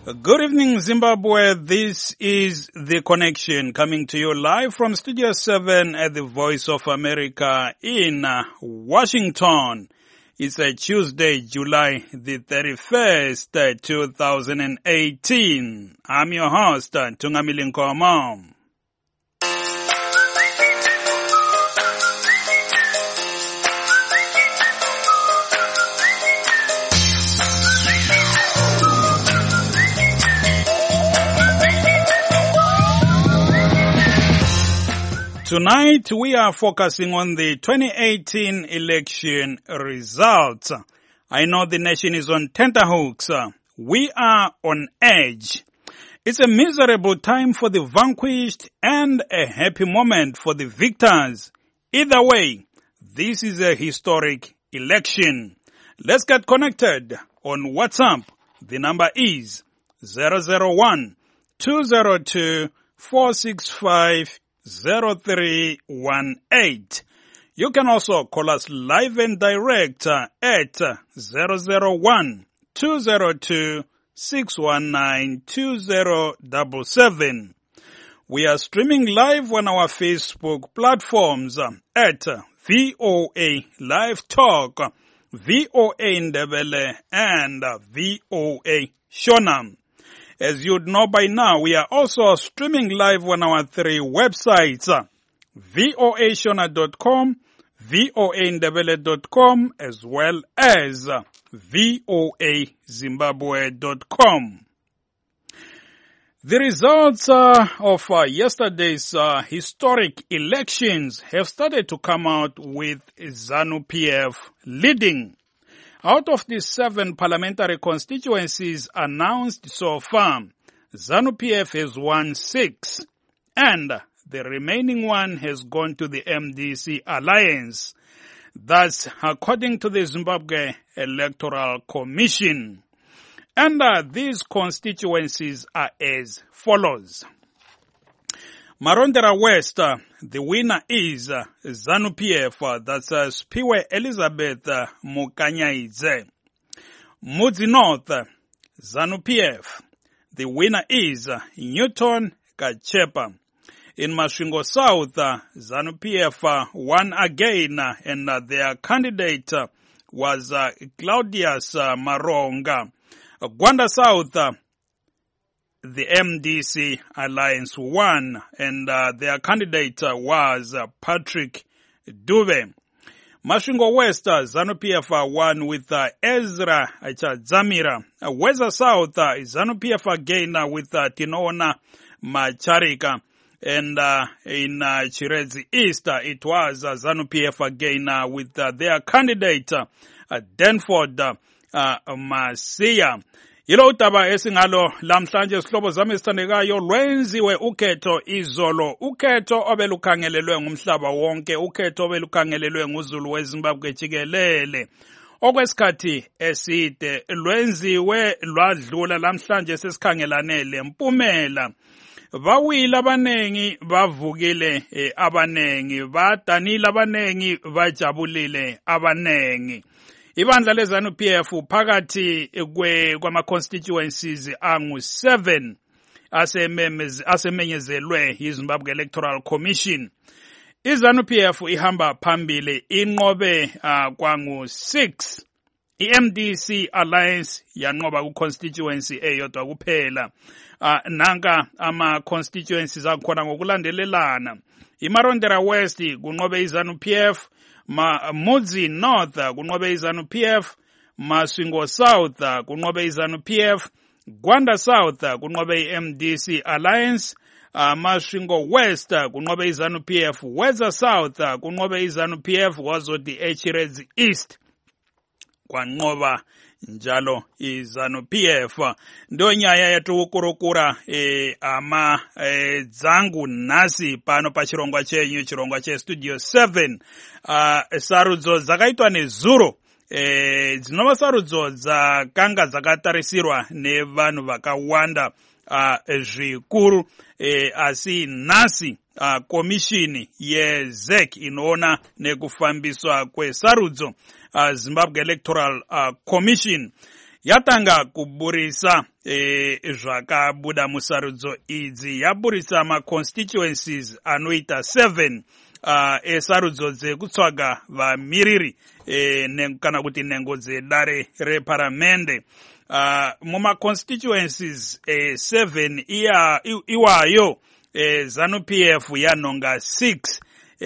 Good evening, Zimbabwe. This is The Connection coming to you live from Studio 7 at the Voice of America in Washington. It's a Tuesday, July the 31st, 2018. I'm your host, Tungamili Nkomo. Tonight, we are focusing on the 2018 election results. I know the nation is on tenterhooks. We are on edge. It's a miserable time for the vanquished and a happy moment for the victors. Either way, this is a historic election. Let's get connected on WhatsApp. The number is 001-202-465 0318. You can also call us live and direct at 001-202-619-2077. We are streaming live on our Facebook platforms at VOA Live Talk, VOA Ndebele, and VOA Shona. As you'd know by now, we are also streaming live on our 3 websites, voashona.com, voandebele.com, as well as voazimbabwe.com. The results of yesterday's historic elections have started to come out with ZANU-PF leading. Out of the 7 parliamentary constituencies announced so far, ZANU-PF has won 6, and the remaining one has gone to the MDC alliance. That's according to the Zimbabwe Electoral Commission. And these constituencies are as follows. Marondera West, the winner is ZANU-PF, that's Spiwe Elizabeth Mukanyaidze. Mudzi North, ZANU-PF, the winner is Newton Kachepa. In Masvingo South, ZANU-PF won again, and their candidate was Claudius Maronga. Gwanda South, the MDC alliance won, and their candidate was Patrick Dube. Masvingo West, ZANU-PF won with Ezra Chadzamira. Weza South, ZANU-PF again with Tinoona Macharika. And in Chiredzi East, it was ZANU-PF again with their candidate Denford Masiya. Yilo utaba esingalo lamhlanje sihlobo zami esithandekayo lwenziwe ukhetho izolo, ukhetho obelukhangelelwe ngumhlaba wonke, ukhetho obelukhangelelwe nguzulu weZimbabwe jikelele. Okwesikhathi eside lwenziwe lwadlula lamhlanje sesikhangelane lempumela. Bawile abanengi bavukile abanengi, badanile abanengi bajabulile abanengi. Ibandla leZANU-PF phakathi kwama-constituencies angu-7 asemenyezelwe yiZimbabwe Electoral Commission. iZANU-PF ihamba phambili inqobe kwangu-6. I-MDC Alliance yanqoba ku-constituency eyodwa kuphela. Nanka ama-constituencies akhona ngokulandelelana. iMarondera West kunqobe iZANU-PF, Mudzi North kunqobe iZANU-PF, Masvingo South kunqobe iZANU-PF, Gwanda South kunqobe iMDC Alliance, Masvingo West kunqobe iZANU-PF, Weza South kunqobe iZANU-PF, wazoti Chiredzi East kwanqoba njalo iZANU-PF. Ndonyaya yatukurukura dzangu nasi pano pachirongwa chenyu, chirongwa che Studio 7. Sarudzo dzakaitwa nezuro, dzinova sarudzo dzakanga dzakatarisirwa nevanhu vakawanda zvikuru, asi nhasi komishini yeZEC inoona nekufambiswa kwesarudzo, Zimbabwe Electoral Commission, yatanga kuburisa zvakabuda musarudzo idzi. Yaburisa ma-constituencies anoita 7 esarudzo dzekutsvaga vamiriri kana kuti nhengo dzedare reparamende. Muma-constituencies 7 iwayo ZANU-PF yanonga 6,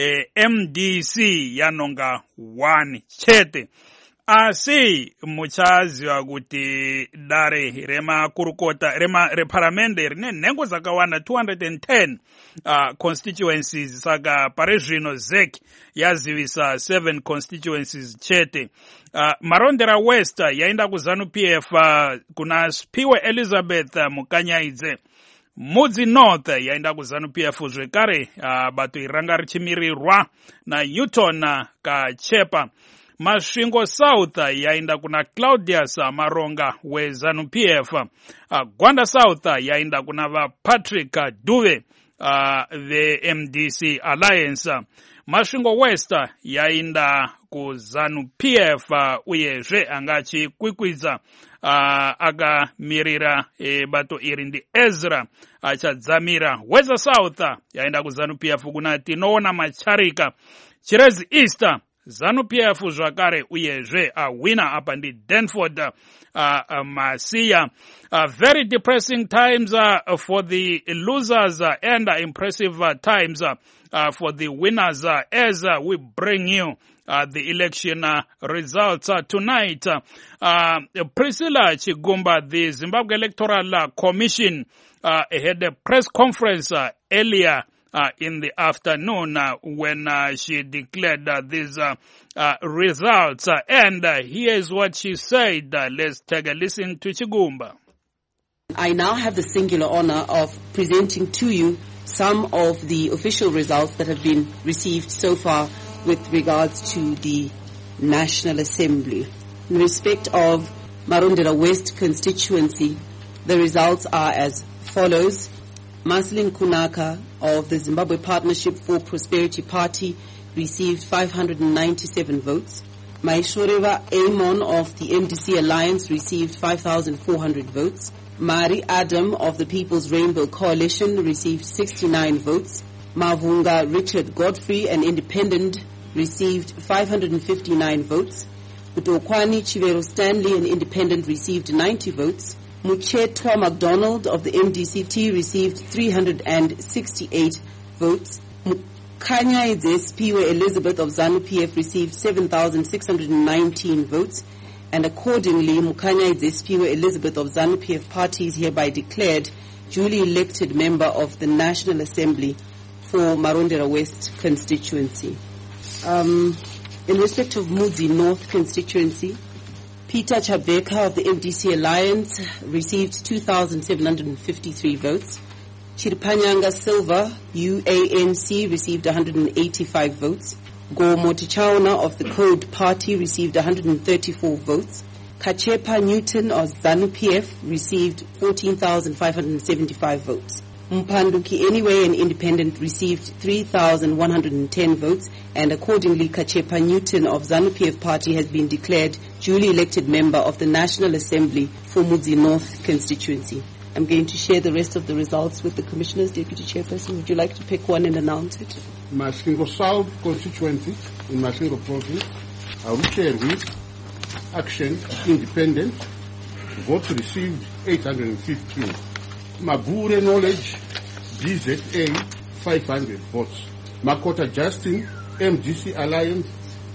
MDC yanonga 1 chete. Asi muchaziva kuti dare remakurukota reparamende rine nhengo dzakawanda 210 constituencies. Saka pari zvino ZEC yazivisa 7 constituencies chete. Marondera West yaenda kuZANU-PF kuna Spiwe Elizabeth Mukanyaidze. Mudzi North yaenda kuZANU-PF zvekare, bato iranga richimirirwa naNewton Kachepa. Masvingo South yaenda kuna Claudius Maronga weZANU-PF. Gwanda South yaenda kuna vaPatrick Duve veMDC Alliance. Masvingo West yaenda kuZANU-PF uyezve anga achikwikwidza akamirira bato iri ndi Ezra achadzamira. Weza South yaenda kuZANU-PF kuna Tinoona Macharika. Chirezi East ZANU-PF zvakare uyezve winner apa ndi Denford Masiya. Very depressing times for the losers and impressive times for the winners as we bring you the election results tonight. Priscilla Chigumba, the Zimbabwe Electoral Commission, had a press conference earlier in the afternoon when she declared these results. And here's what she said. Let's take a listen to Chigumba. I now have the singular honor of presenting to you some of the official results that have been received so far with regards to the National Assembly. In respect of Marondera West constituency, the results are as follows. Maslin Kunaka of the Zimbabwe Partnership for Prosperity Party received 597 votes. Maishoreva Amon of the MDC Alliance received 5,400 votes. Mari Adam of the People's Rainbow Coalition received 69 votes. Mavunga Richard Godfrey, an independent, received 559 votes. Utokwani Chivero Stanley, an independent, received 90 votes. Muchetwa MacDonald of the MDCT received 368 votes. Mukanyaidze Spiwe Elizabeth of ZANU-PF received 7,619 votes. And accordingly, Mukanyaidze Spiwe Elizabeth of ZANU-PF party is hereby declared duly elected member of the National Assembly for Marondera West constituency. In respect of Mudzi North constituency, Peter Chabeka of the MDC Alliance received 2,753 votes. Chiripanyanga Silva, UANC, received 185 votes. Go Motichaona of the Code Party received 134 votes. Kachepa Newton of ZANU-PF received 14,575 votes. Mpanduki Anyway, an independent, received 3,110 votes, and accordingly Kachepa Newton of ZANU-PF party has been declared duly elected member of the National Assembly for Mudzi North constituency. I'm going to share the rest of the results with the Commissioners. Deputy Chairperson, would you like to pick one and announce it? Masvingo South constituency in Masvingo province, Aruche with Action Independent, votes received 815. Mabure Knowledge, DZA, 500 votes. Makota Justin, MDC Alliance,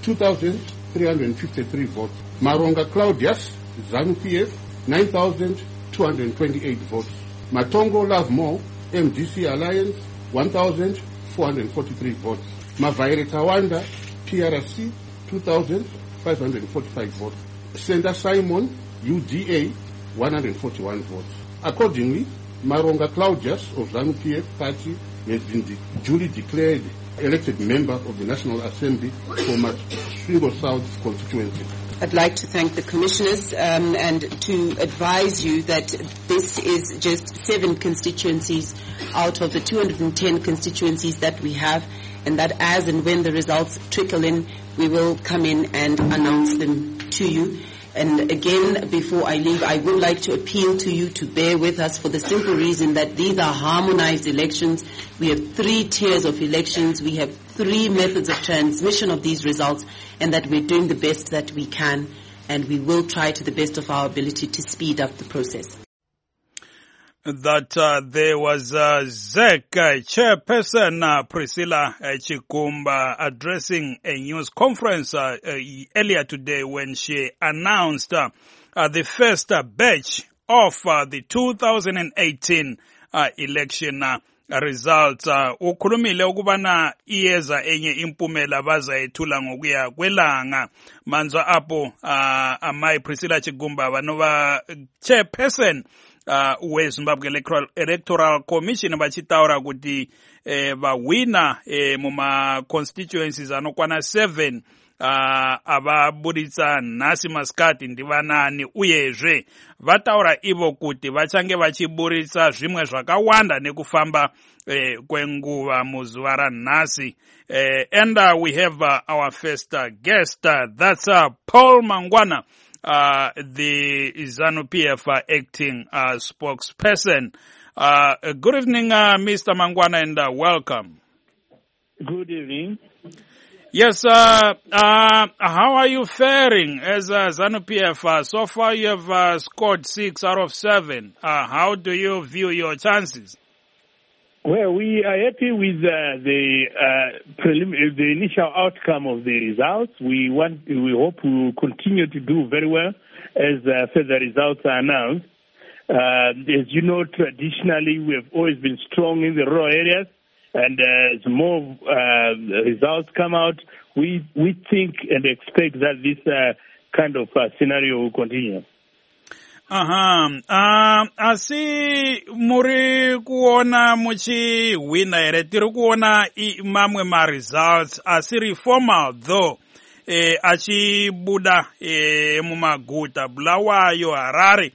2,353 votes. Maronga Claudius, ZANU-PF, 9,228 votes. Matongo Love More, MDC Alliance, 1,443 votes. Mavaire Kawanda, PRC, 2,545 votes. Senda Simon, UDA, 141 votes. Accordingly, Maronga Claudius of ZANU-PF party has been duly declared elected member of the National Assembly for Masvingo South constituency. I'd like to thank the Commissioners and to advise you that this is just 7 constituencies out of the 210 constituencies that we have, and that as and when the results trickle in, we will come in and announce them to you. And again, before I leave, I would like to appeal to you to bear with us for the simple reason that these are harmonized elections. We have 3 tiers of elections. We have 3 methods of transmission of these results, and that we're doing the best that we can, and we will try to the best of our ability to speed up the process. That there was ZEC chairperson Priscilla Chikumba addressing a news conference earlier today when she announced the first batch of the 2018 election results. Ukhulumile ukubana iyeza enye impumela bazayithula ngokuya kwelanga. Manzwa apho amai Priscilla Chikumba banova chairperson we-Zimbabwe Electoral Commission bachitaura kuti vawina muma constituencies anokwana 7 ababuditsa nhasi masikati ndivanani uyezve vataura ivo kuti vachange vachiburitsa zvimwe zvakawanda nekufamba kwenguva muzuva ranhasi. And we have our first guest, that's Paul Mangwana, the ZANU-PF acting spokesperson. Good evening, Mr. Mangwana, and welcome. Good evening. Yes, how are you faring as ZANU-PF? So far you have scored 6 out of 7. How do you view your chances? Well, we are happy with the initial outcome of the results. We hope we will continue to do very well as further results are announced. As you know, traditionally we have always been strong in the rural areas, and as more results come out, we think and expect that this kind of scenario will continue. Asi muri kuona muchi wina here, tiri kuona mamwe ma results asiri formal though, achibuda mumaguta Bulawayo, Harare,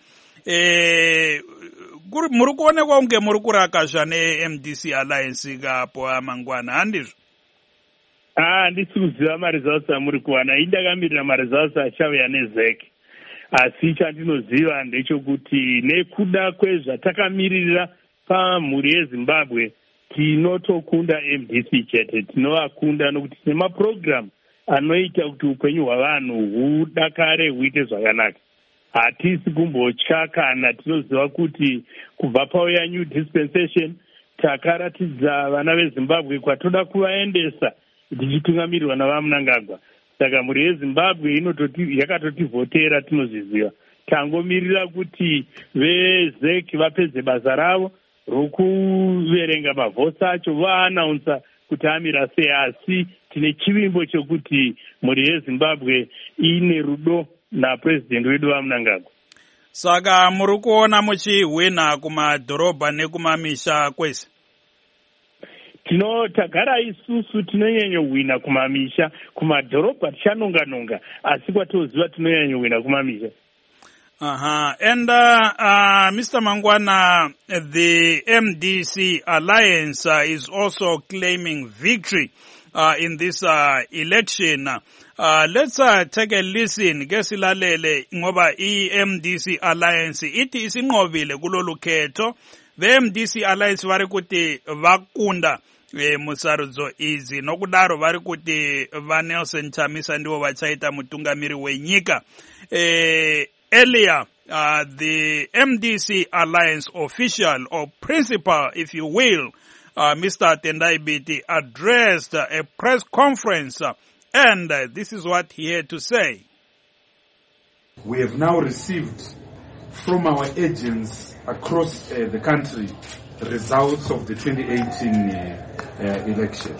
muri kuonekwa unge muri kurakazva ne-MDC Alliance kapo Mangwana, handizvo? Handisi kuziva ma-results amuri kuwana, indakamirira ma-results achauya neZEC. Asi chandinoziva ndechokuti nekuda kwezvatakamirira pamhuri yeZimbabwe tinotokunda MDC chete, tinovakunda nokuti tine maprogram anoita kuti upenyu hwavanhu hudakare huite zvakanaka. Hatisi kumbotya kana tinoziva kuti kubva pauya new dispensation takaratidza vana veZimbabwe kwatoda kuvaendesa tichitungamirirwa navaMnangagwa. Saka mhuri yeZimbabwe yakatotivhotera, tinozviziva. Tangomirira kuti veZEC vapedze basa ravo rokuverenga mavhotsi acho vaanaunsa kuti amira sei, asi tine chivimbo chokuti mhuri yeZimbabwe ine rudo napresident wedu vaMnangagwa. Saka muri kuona muchihwina kumadhorobha nekumamisha kwese? Tinotagara isusu tinonyanyohwina kumamisha, kumadhorobha tichanonga-nonga, asi kwatoziva tinonyanyohwina kumamisha. And Mr. Mangwana, the MDC Alliance is also claiming victory in this election. Let's take a listen. Ngesilalele ngoba i-MDC Alliance ithi isinqobile kulolu khetho. The MDC Alliance vari kuti vakunda musarudzo izi, nokudaro vari kuti vaNelson Chamisa ndivo vachaita mutungamiri wenyika. Earlier, the MDC Alliance official or principal, if you will, Mr. Tendai Biti, addressed a press conference, and this is what he had to say. We have now received from our agents across the country the results of the 2018 election.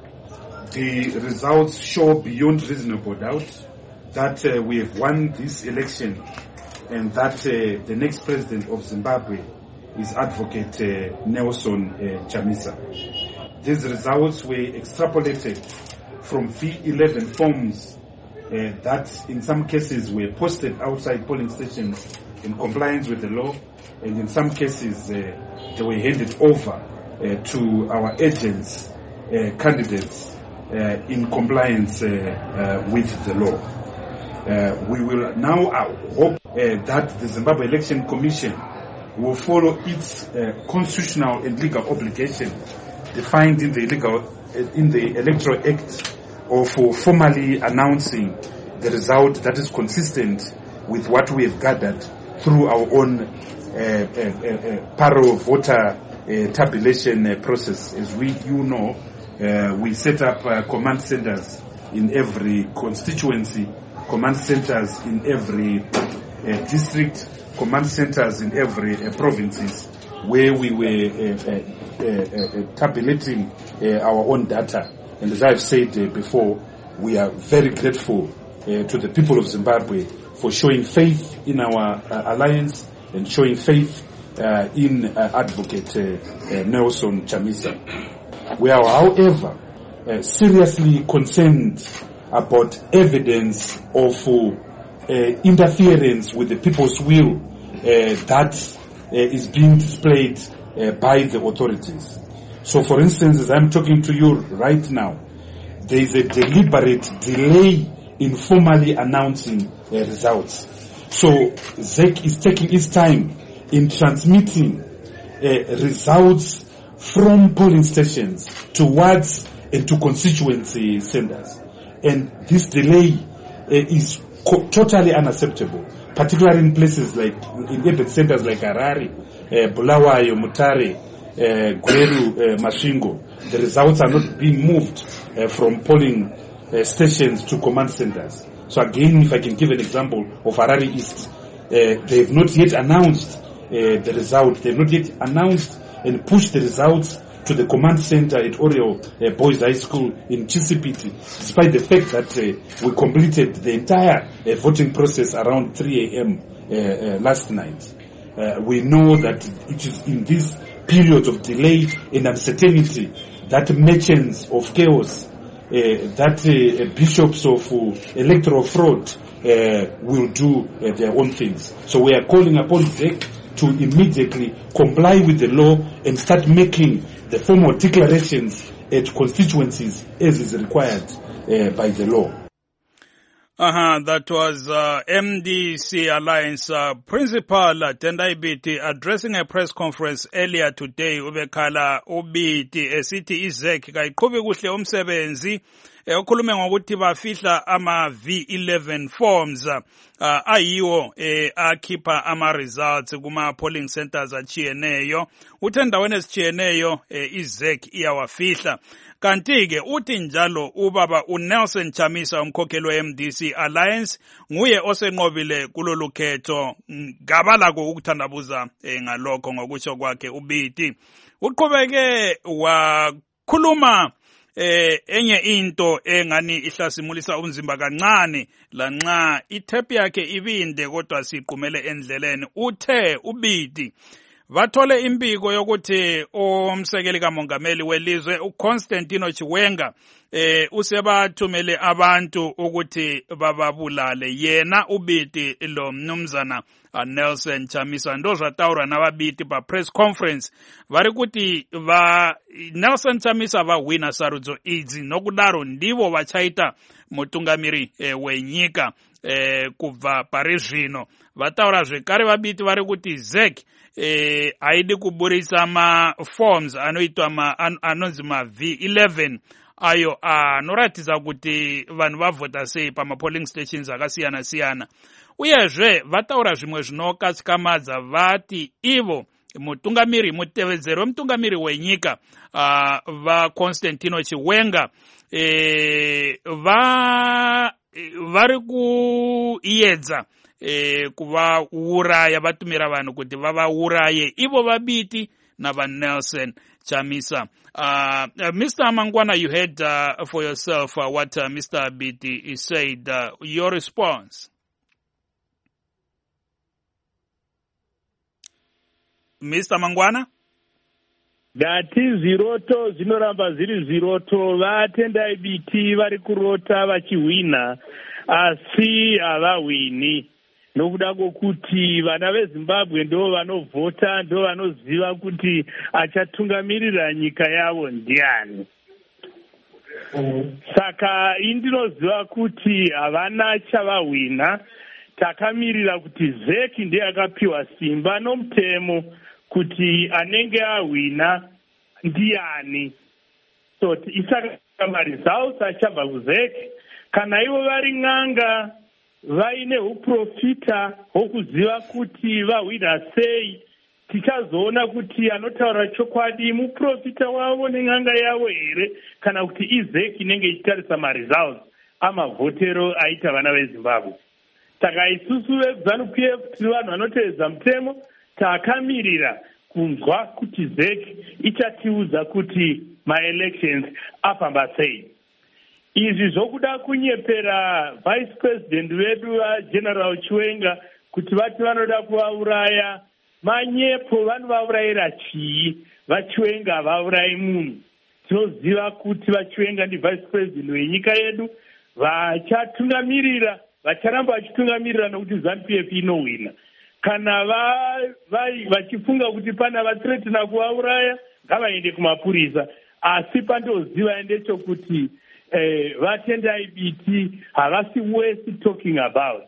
The results show beyond reasonable doubt that we have won this election, and that the next president of Zimbabwe is Advocate Nelson Chamisa. These results were extrapolated from V11 forms that in some cases were posted outside polling stations in compliance with the law, and in some cases they were handed over to our agents, candidates, in compliance with the law. We will now hope that the Zimbabwe Election Commission will follow its constitutional and legal obligation defined in the Electoral Act of formally announcing the result that is consistent with what we have gathered through our own paro voter tabulation process. As you know, we set up command centers in every constituency, command centers in every district, command centers in every provinces, where we were tabulating our own data. And as I've said before, we are very grateful to the people of Zimbabwe for showing faith in our alliance and showing faith in Advocate Nelson Chamisa. We are, however, seriously concerned about evidence of interference with the people's will that is being displayed by the authorities. So, for instance, as I'm talking to you right now, there is a deliberate delay in formally announcing results. So, ZEC is taking its time in transmitting results from polling stations towards and to constituency centers. And this delay is totally unacceptable, particularly in places like, in urban centers like Harare, Bulawayo, Mutare, Gweru, Masvingo. The results are not being moved from polling stations to command centers. So again, if I can give an example of Harare East, they have not yet announced the result. They have not yet announced and pushed the results to the command center at Oriel Boys High School in Chisipiti, despite the fact that we completed the entire voting process around 3 a.m. Last night. We know that it is in this period of delay and uncertainty that merchants of chaos, that bishops of electoral fraud will do their own things. So we are calling upon ZEC to immediately comply with the law and start making the formal declarations at constituencies as is required by the law. That was MDC Alliance Principal Tendai Biti addressing a press conference earlier today. Ubekhala ubiti esithi izek kayiqhube kuhle umsebenzi okhulume ngokuthi bafihla ama V11 forms ayiwo akhipha ama results kuma polling centers achiyeneyo. Uthe endaweni ezichiyeneyo izek iyawafihla. Kanti-ke uthi njalo ubaba uNelson Chamisa umkhokheli we-MDC Alliance nguye osenqobile kulolu khetho. Ngabalako ukuthandabuza ngalokho ngokutsho kwakhe ubiti. Uqhubeke wakhuluma enye into engani ihlasimulisa umzimba kancane lanxa ithep yakhe ibinde kodwa siqumele endleleni. Uthe ubiti vathole impiko yokuthi umsekeli kamongameli welizwe uConstantino Chiwenga usebathumele abantu ukuthi bababulale. Yena ubiti lo mnumzana Nelson Chamisa ndozvatawura navabiti pa press conference vari kuti Nelson Chamisa vahwina sarudzo idzi nokudaro ndivo vachaita mutungamiri wenyika kubva pari zvino. Vataura zvekare vabiti vari kuti ZEC haidi kuburisa ma-forms anoitwa anonzi ma-V11 ayo anoratidza kuti vanhu vavhota sei pama-polling stations akasiyana-siyana. Uyezve vataura zvimwe zvinokatyamadza vati ivo mutevedzeri wemutungamiri wenyika vaConstantino Chiwenga vari kuedza kuvauraya, vatumira vanhu kuti vavauraye ivo vabiti navaNelson Chamisa. Mr. Mangwana, you heard for yourself what Mr. Biti said. Your response? Mr. Mangwana? Dati ziroto zinoramba ziri ziroto. Vatendai Biti vari kurota vachihwina asi havahwini. Nokuda kwokuti vana veZimbabwe ndo vanovhota, ndo vanoziva kuti achatungamirira nyika yavo ndiani. Saka indinoziva kuti havana chavahwina. Takamirira kuti ZEC ndiye akapiwa simba nomutemo kuti anenge ahwina ndiani. So isaka results achabva kuZEC. Kana ivo vari n'anga vaine uprofita hwokuziva kuti vahwina sei, tichazoona kuti anotaura chokwadi muprofita wavo nen'anga yavo here, kana kuti iZEC inenge ichitarisa maresults amavhotero aita vana veZimbabwe. Saka isusu veZANU-PF tiri vanhu vanotevedza mutemo, takamirira kunzwa kuti ZEC ichatiudza kuti ma-elections afamba sei. Izvi zvokuda kunyepera vice president vedu vageneral Chiwenga kuti vati vanoda kuvauraya, manyepo vanovaurayira chii? VaChiwenga havaurayi munhu. Tinoziva kuti vaChiwenga ndi vice president wenyika yedu, vachatungamirira, vacharamba vachitungamirira nokuti ZANU-PF inohwina. Kana vachifunga kuti pana vathreatena kuvauraya, ngavaende kumapurisa. Asi pandoziva ndechokuti vatendai biti havasi worth talking about.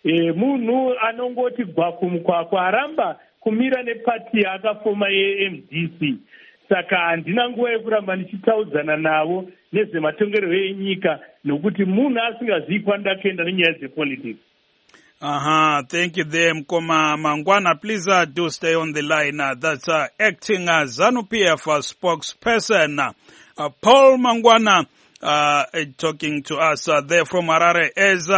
Munhu anongoti gwaku mukwakwa aramba kumira nepati akafoma yeMDC. Saka handina nguva yekuramba ndichitaudzana navo nezvematongerwo enyika nokuti munhu asingazivi kwandakaenda nenyaya dzepolitics. Thank you there, Mkoma Mangwana. Please do stay on the line. That's acting ZANU-PF spokesperson Paul Mangwana talking to us there from Harare as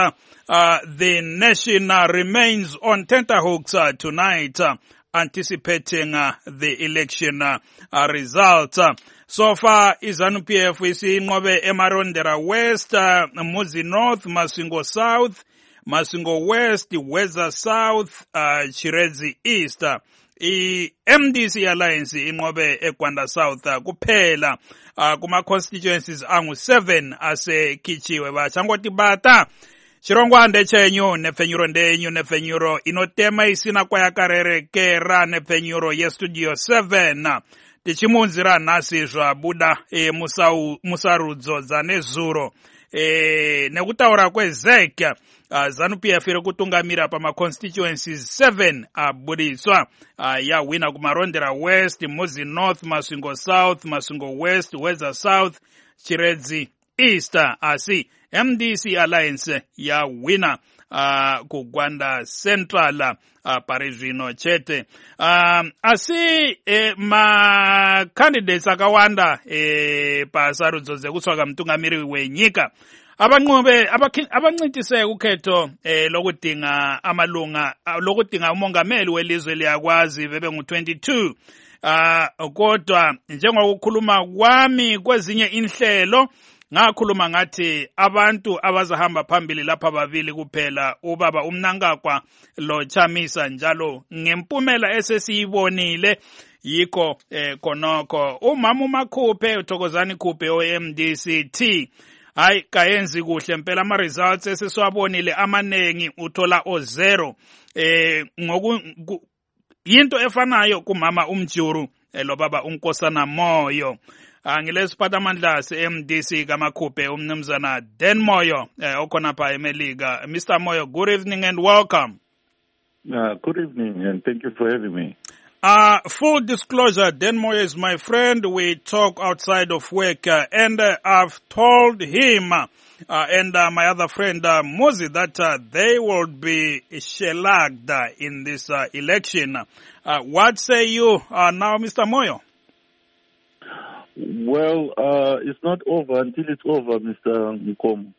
the nation remains on tenterhooks tonight, anticipating the election result. So far, ZANU-PF we see Ngobe Emarondera West, Muzi North, Masingo South, Masingo West, Weza South, Chirezi East. MDC Alliance inqobe eGwanda South kuphela kuma constituencies angu 7 asekhichiwe bachangoti bata chirongwande chenyu nefenyuro ndenyu nefenyuro inotema isina kwayakarereka nefenyuro yestudio 7 tichimunzira nhasi zvabuda musarudzo dzanezuro nekutaura kweZEC ZANU-PF iri kutungamira pama-constituencies 7 abudiswa yahwina kumarondera West, Muzi North, Masingo South, Masingo West, Weza South, Chiredzi East, asi MDC Alliance yahwina kuGwanda Central pari zvino chete. Asi ma-candidates akawanda pasarudzo dzekutsvaga mutungamiri wenyika abancitise ukhetho lokudinga amalunga lokudinga umongameli welizwe liyakwazi bebe ngu22 kodwa njengokukhuluma kwami kwezinye inhlelo ngakhuluma ngathi abantu abazahamba phambili lapha babili kuphela ubaba uMnangagwa lo Chamisa njalo ngempumela esesiyibonile yikho khonokho umama uMakhuphe uThokozani Khuphe oMDCT hayi kayenzi kuhle impela ama results esesiwabonile amanengi uthola o0 into efanayo kumama uMjuru lo baba uNkosana Moyo ngilesiphathamandla se-MDC kaMakhuphe umnumzana Dan Moyo okhona pha eMelika. Mr. Moyo, good evening and welcome. Good evening and thank you for having me. Full disclosure, Dan Moyo is my friend. We talk outside of work and I've told him and my other friend Muzi that they will be shellacked in this election. What say you now, Mr. Moyo? Well, it's not over until it's over, Mr. Nkomo.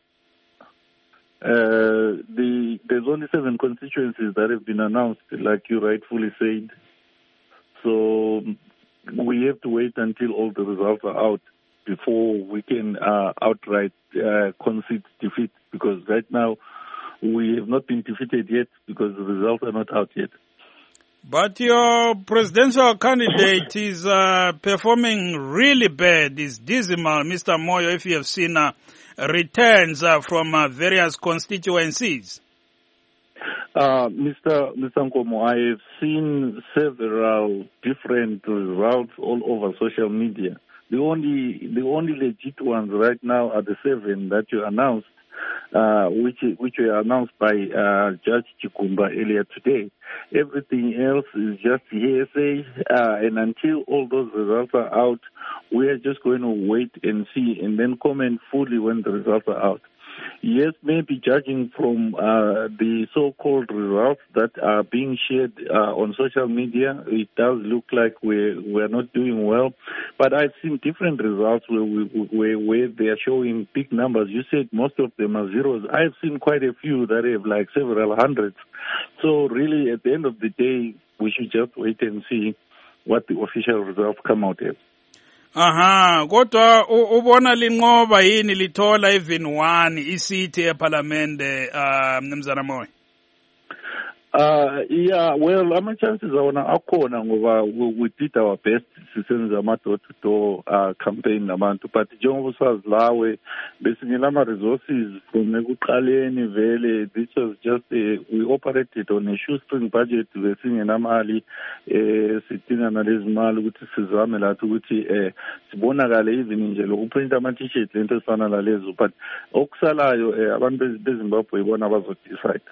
There's only 7 constituencies that have been announced, like you rightfully said. So we have to wait until all the results are out before we can outright concede defeat, because right now we have not been defeated yet because the results are not out yet. But your presidential candidate is performing really bad. It's dismal, Mr. Moyo, if you have seen returns from various constituencies. Mr. Nkomo, I have seen several different results all over social media. The only legit ones right now are the 7 that you announced, which were announced by Judge Chikumba earlier today. Everything else is just hearsay, and until all those results are out, we are just going to wait and see and then comment fully when the results are out. Yes, maybe judging from the so-called results that are being shared on social media, it does look like we're not doing well. But I've seen different results where they are showing big numbers. You said most of them are zeros. I've seen quite a few that have like several hundreds. So really, at the end of the day, we should just wait and see what the official results come out as. Aha, kodwa ubona linqoba yini lithola even one isithi eParliament Mnumzana Moyo? Yeah, well, ama-chances awona akhona ngoba we did our best sisenza ama-door-to-door campaign nabantu, but njengoba usazi lawe besingela ama-resources from ekuqaleni vele. This was just we operated on a shoestring budget. Besingenamali sidinga nalezi mali ukuthi sizame lathi ukuthi sibonakale even nje lokuprint ama-t-shirt lento esifana lalezo, but okusalayo abantu beZimbabwe ibona abazodecide.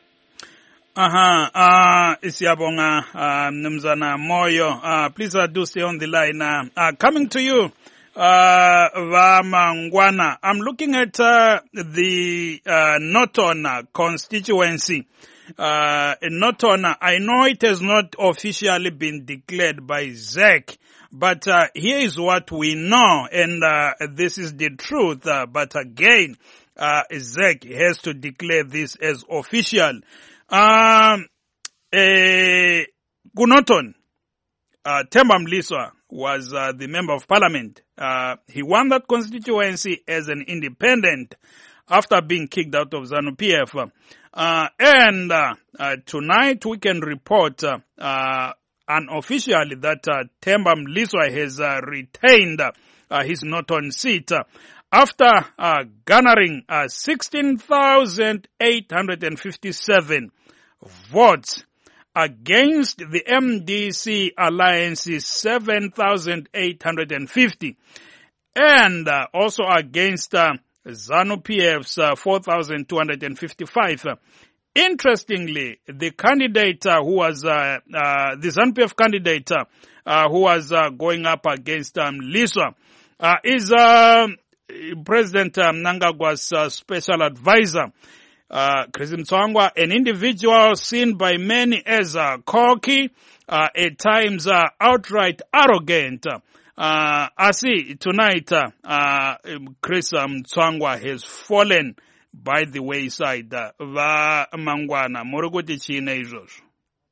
Isiyabonga Mnumzana Moyo. Please do stay on the line. Coming to you, Vamangwana. I'm looking at the Norton constituency. Norton, I know it has not officially been declared by ZEC, but here is what we know, and this is the truth. But again, ZEC has to declare this as official. Gunoton, Themba Mliswa was the member of parliament. He won that constituency as an independent after being kicked out of ZANU-PF. And tonight we can report unofficially that Themba Mliswa has retained his Norton seat after garnering 16,857 votes against the MDC Alliance's 7,850 and also against ZANU-PF's 4,255. Interestingly, the candidate who was the ZANU-PF candidate who was going up against Mliswa is President Mnangagwa's special advisor, Chris Mtswangwa, an individual seen by many as cocky, at times outright arrogant. I see tonight Chris Mtswangwa has fallen by the wayside. Vamangwana, morogoti chine izvozvo.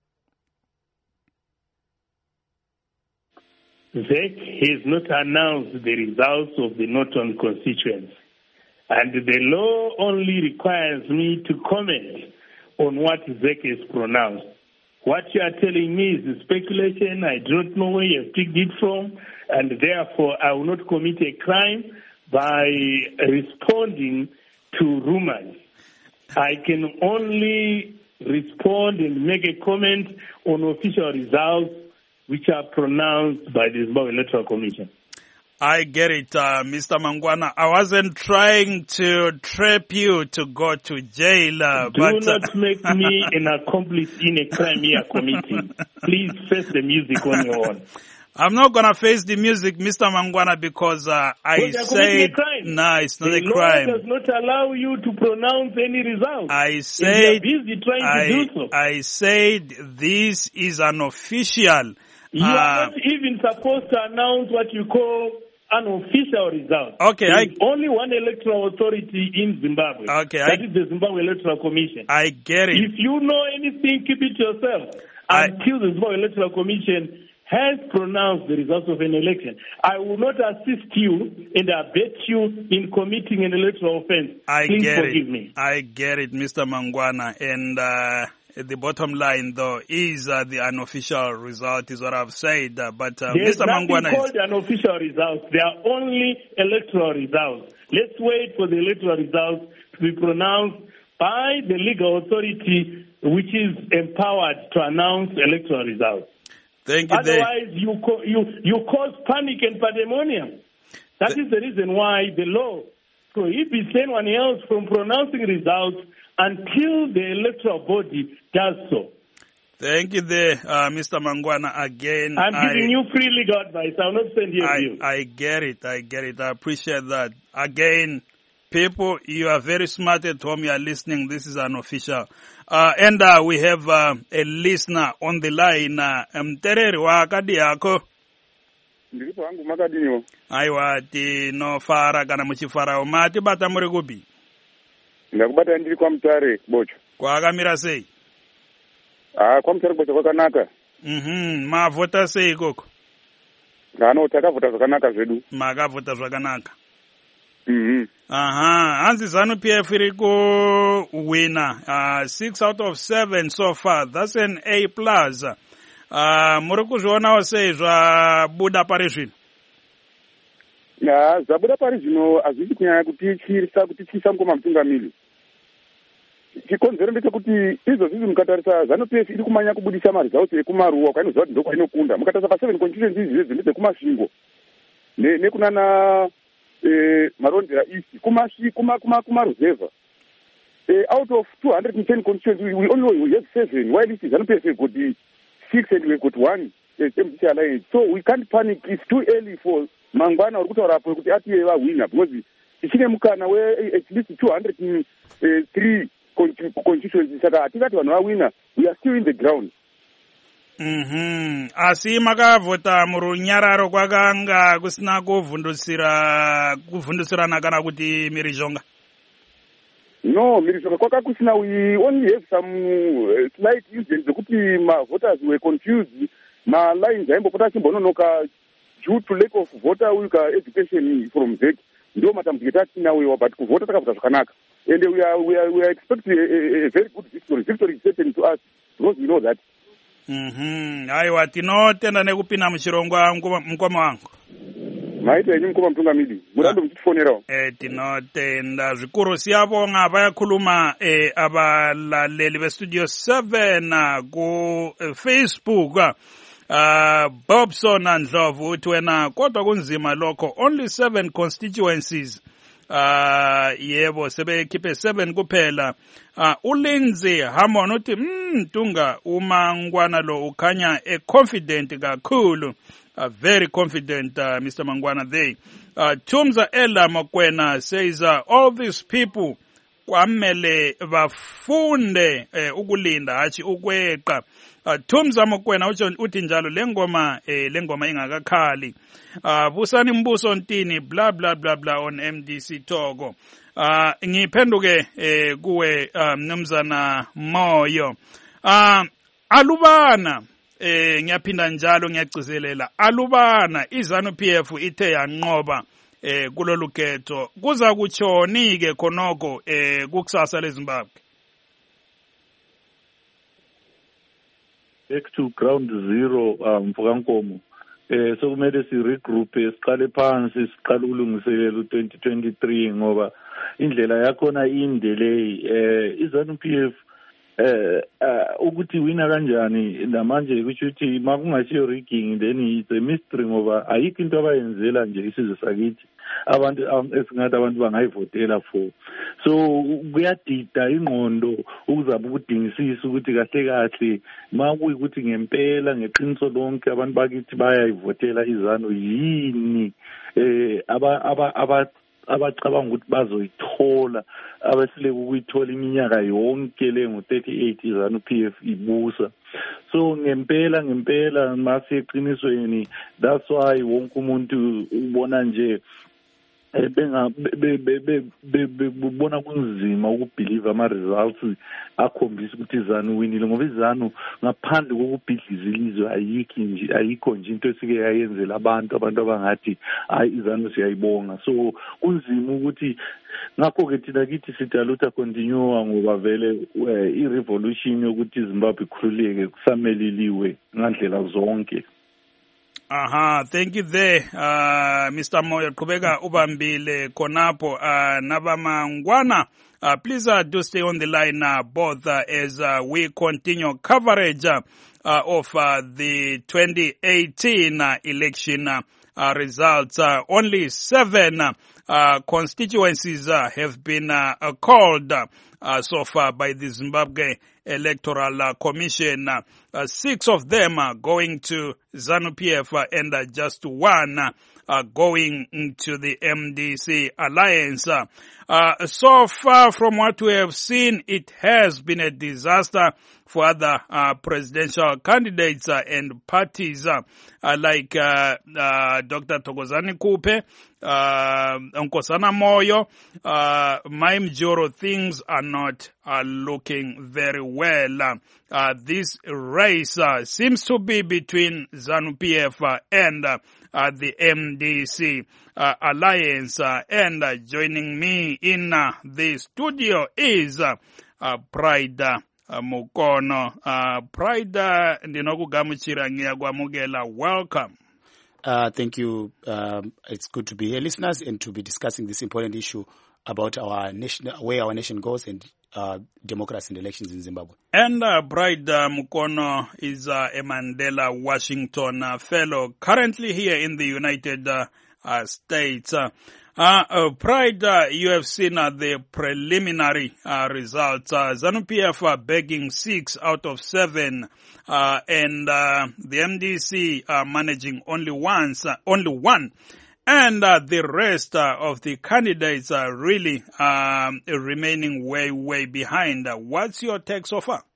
ZEC has not announced the results of the Norton constituency, and the law only requires me to comment on what ZEC has pronounced. What you are telling me is speculation. I don't know where you have picked it from, and therefore I will not commit a crime by responding to rumors. I can only respond and make a comment on official results which are pronounced by the Zimbabwe Electoral Commission. I get it, Mr. Mangwana. I wasn't trying to trap you to go to jail. Do not make me an accomplice in a crime you are committing. Please face the music on your own. I'm not going to face the music, Mr. Mangwana, because I said, no, it's not a crime. The law does not allow you to pronounce any results. I said, busy trying to do so. I said this is an official. You are not even supposed to announce what you call an official result. Okay, There's only one electoral authority in Zimbabwe. Okay, that is the Zimbabwe Electoral Commission. I get it. If you know anything, keep it to yourself until the Zimbabwe Electoral Commission has pronounced the results of an election. I will not assist you and abet you in committing an electoral offense. Please forgive me. I get it, Mr. Mangwana. And the bottom line, though, is the unofficial result is what I've said. But Mr. Mangwana called unofficial results. They are only electoral results. Let's wait for the electoral results to be pronounced by the legal authority which is empowered to announce electoral results. Thank you. Otherwise, you cause panic and pandemonium. That is the reason why the law prohibits anyone else from pronouncing results until the electoral body does so. Thank you there, Mr. Mangwana, again. I'm giving you free legal advice. I will not send you a bill. I get it. I appreciate that. Again, people, you are very smart at home. You are listening. This is unofficial. And we have a listener on the line. Mtereri wa kadi yako. Ndiripo wangu makadinyo. Aiwa, tinofara kana muchifara umati bata muri kupi? Ndakubata ndiri kwa Mutare Bocho. Kwakamira sei? Kwa Mutare Bocho kwakanaka. Mavota sei koko? Takavota zvakanaka zvedu. Makavota zvakanaka. Aha, hanzi ZANU-PF iri kuwina 6 out of 7 so far. That's an A+. Muri kuzvionawo sei zvabuda pari zvino? Zvabuda pari zvino hazvisi kunyanya kutityisa mukoma mutungamiri. Chikonzero ndechekuti izvozvi mukatarisa ZANU-PF iri kumanya kubudisa maresults ekumaruwa kwainoziva kuti ndokwainokunda. Mukatarisa pa7 constituencies idzi ndedzekumashvingo nekunana Marondera East, Kumaruzeva. Out of 210 constituencies, we only have 7. While it is ZANU-PF we've got 6 and we've got 1 MDC alliance. So we can't panic. It's too early for Mangwana or Kutarapo to actually win because it's in Mukana where at least 203 constituencies are winner. We are still in the ground. Asi makavhota murunyararo kwakanga kusina kuvhundusirana kana kuti mirizhonga? No, mirizhonga kwaka kusina. We only have some slight incidents zekuti voters were confused. Lines aimbopota chimbononoka due to lack of voter education from ZEC. Ndo matambudziko atinawo, but kuvhota takavhota zvakanaka. And we are expecting a very good victory. Victory is certain to us because we know that. Aiwa, tinotenda nekupinda muchirongwa mukoma wangu. Maita yenyu mukoma mutungamiri. Murando muchitifonerawo. Tinotenda zvikuru siyabonga vayakhuluma abalaleli bestudio 7 ku Facebook. Bobson Ndlovu uthi wena kodwa kunzima lokho, only 7 constituencies. Yebo sebekhiphe 7 kuphela. uLindsay Hamon uthi Tunga uMangwana lo ukhanya confident kakhulu, very confident Mr. Mangwana there. Tumza Ella Mokwena says all these people kwamele bafunde ukulinda hathi ukweqa. Tumza Mokwena uthi njalo lengoma ingakakhali. Busani Mbuso Ntini blah blah blah blah on MDC Togo. Ngiphenduke kuwe mnumzana Moyo. Alubana ngiyaphinda njalo ngiyagcizelela, alubana iZANU-PF ithe yanqoba kulolu khetho, kuza kutshoni ke khonoko kukusasa leZimbabwe? Back to ground zero mfokankomo. So kumele si regroup siqale phansi siqale ukulungiselela u2023 ngoba indlela yakhona indelay. iZANU-PF ukuthi wina kanjani namanje ukuthi makungashiyo rigging then it's a mystery ngoba ayikho into abayenzela nje isizwe sakithi abantu esingathi abantu bangayivotela for. So kuyadida ingqondo ukuzabe ukudingisisa ukuthi kahle makuyikuthi ngempela ngeqiniso lonke abantu bakithi bayayivotela iZANU yini abacabanga ukuthi bazoyithola abasile ukuyithola iminyaka yonke le ngo38 iZANU-PF ibusa. So ngempela maseqinisweni, that's why wonke umuntu ubona nje bebona kunzima ukubhiliva ama-results akhombisa ukuthi iZANU winile ngoba iZANU ngaphandle kokubhidliza ilizwe ayikho nje into esike yayenzela abantu abangathi hayi iZANU siyayibonga. So kunzima ukuthi ngakho-ke thina kithi sidaluta continue ngoba vele i-revolution yokuthi iZimbabwe ikhululeke kusameleliwe ngandlela zonke. Thank you there, Mr. Moyo. Qhubeka ubambile khonapho nabamangwana. Please do stay on the line both as we continue coverage of the 2018 election results. Only 7 constituencies have been called so far by the Zimbabwe Electoral Commission. 6 of them are going to ZANU-PF and just 1 going into the MDC alliance. So far from what we have seen, it has been a disaster for other presidential candidates and parties like Dr. Thokozani Kupe, Nkosana Moyo, Maim Joro. Things are not looking very well. This race seems to be between ZANU-PF and the MDC alliance. And joining me in the studio is Pride Mukono. Pride, ndinokugamuchira ngiyakwamukela. Welcome. Thank you. It's good to be here, listeners, and to be discussing this important issue about our nation, where our nation goes, and democracy and elections in Zimbabwe. And Pride Mukono is a Mandela Washington fellow, currently here in the United States. Pride, you have seen the preliminary results. ZANU-PF are begging 6 out of 7, and the MDC are managing only one. And the rest of the candidates are really remaining way behind. What's your take so far?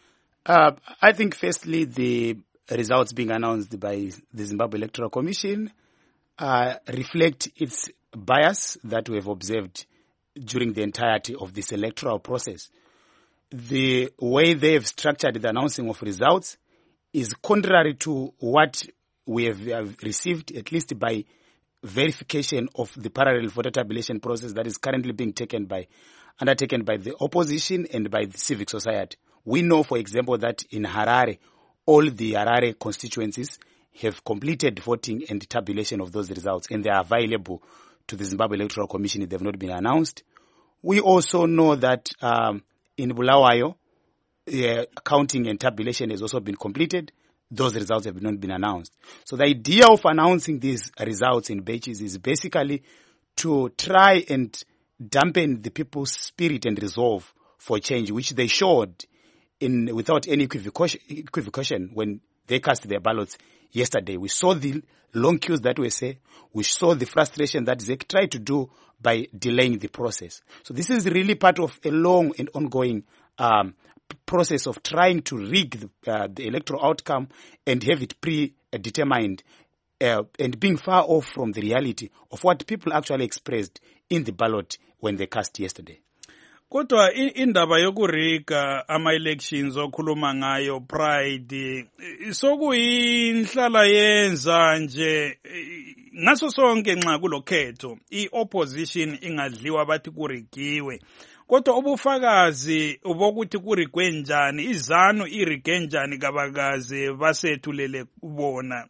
I think firstly the results being announced by the Zimbabwe Electoral Commission reflect its bias that we have observed during the entirety of this electoral process. The way they have structured the announcing of results is contrary to what we have received, at least by verification of the parallel voter tabulation process that is currently being undertaken by the opposition and by the civic society. We know, for example, that in Harare, all the Harare constituencies have completed voting and tabulation of those results, and they are available to the Zimbabwe Electoral Commission. They have not been announced. We also know that in Bulawayo, counting and tabulation has also been completed. Those results have not been announced. So the idea of announcing these results in batches is basically to try and dampen the people's spirit and resolve for change, which they showed without any equivocation when they cast their ballots yesterday. We saw the long queues that were set. We saw the frustration that they tried to do by delaying the process. So this is really part of a long and ongoing process of trying to rig the electoral outcome and have it predetermined and being far off from the reality of what people actually expressed in the ballot when they cast yesterday. Kodwa indaba yokuriga ama-elections okhuluma ngayo Pride sokuyinhlala yenza nje ngaso sonke nxa kulokhetho i-opposition ingadliwa bathi kurigiwe. Kodwa ubufakazi bokuthi kurigwe njani, izanu irige njani kabakazi basethulele kubona.